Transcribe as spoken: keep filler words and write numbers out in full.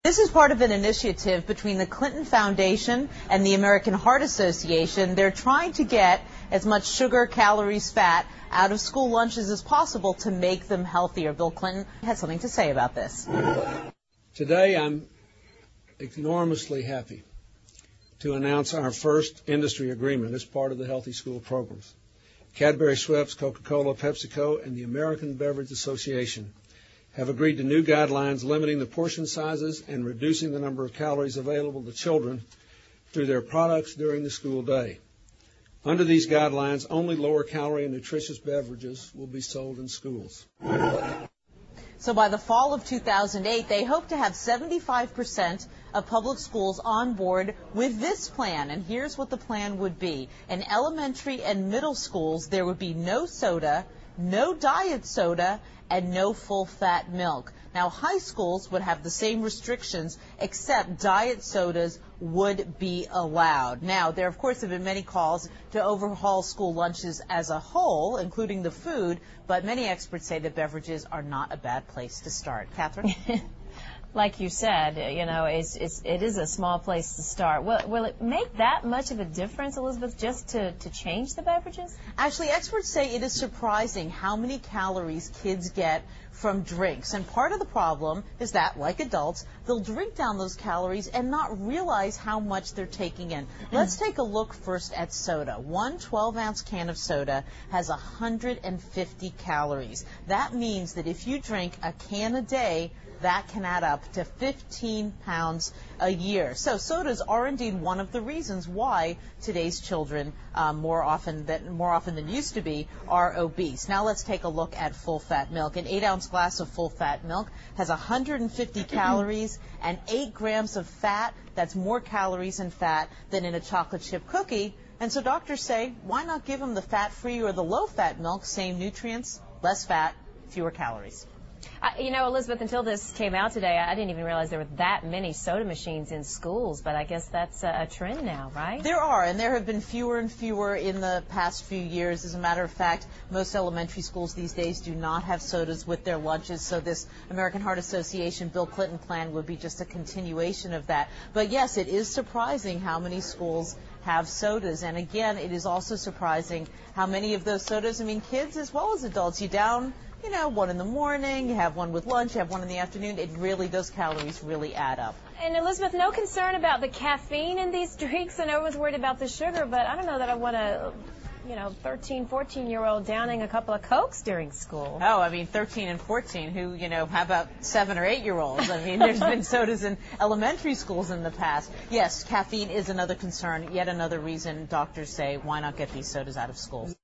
This is part of an initiative between the Clinton Foundation and the American Heart Association. They're trying to get as much sugar, calories, fat out of school lunches as possible to make them healthier. Bill Clinton had something to say about this. Today, I'm enormously happy to announce our first industry agreement as part of the Healthy School programs. Cadbury, Schweppes, Coca-Cola, PepsiCo, and the American Beverage Association have agreed to new guidelines limiting the portion sizes and reducing the number of calories available to children through their products during the school day. Under these guidelines, only lower calorie and nutritious beverages will be sold in schools. So by the fall of two thousand eight, they hope to have seventy-five percent of public schools on board with this plan. And here's what the plan would be. In elementary and middle schools, there would be no soda, no diet soda, and no full-fat milk. Now, high schools would have the same restrictions, except diet sodas would be allowed. Now, there, of course, have been many calls to overhaul school lunches as a whole, including the food, but many experts say that beverages are not a bad place to start. Catherine? Like you said, you know, it's, it's, it is a small place to start. Will, will it make that much of a difference, Elizabeth, just to, to change the beverages? Actually, experts say it is surprising how many calories kids get from drinks. And part of the problem is that, like adults, they'll drink down those calories and not realize how much they're taking in. Let's take a look first at soda. One twelve-ounce can of soda has one hundred fifty calories. That means that if you drink a can a day, that can add up to fifteen pounds a year. So sodas are indeed one of the reasons why today's children, um, more often than more often than used to be, are obese. Now let's take a look at full-fat milk. An eight-ounce glass of full-fat milk has one hundred fifty calories and eight grams of fat. That's more calories and fat than in a chocolate chip cookie. And so doctors say, why not give them the fat-free or the low-fat milk? Same nutrients, less fat, fewer calories. I, you know, Elizabeth, until this came out today, I didn't even realize there were that many soda machines in schools, but I guess that's a, a trend now, right? There are, and there have been fewer and fewer in the past few years. As a matter of fact, most elementary schools these days do not have sodas with their lunches, so this American Heart Association Bill Clinton plan would be just a continuation of that. But yes, it is surprising how many schools have sodas, and again, it is also surprising how many of those sodas, I mean, kids as well as adults, you down You know, one in the morning, you have one with lunch, you have one in the afternoon. It really, those calories really add up. And Elizabeth, no concern about the caffeine in these drinks. I know everyone's worried about the sugar, but I don't know that I want a, you know, thirteen, fourteen-year-old downing a couple of Cokes during school. Oh, I mean, thirteen and fourteen, who, you know, how about seven or eight-year-olds? I mean, there's been sodas in elementary schools in the past. Yes, caffeine is another concern, yet another reason doctors say, why not get these sodas out of schools?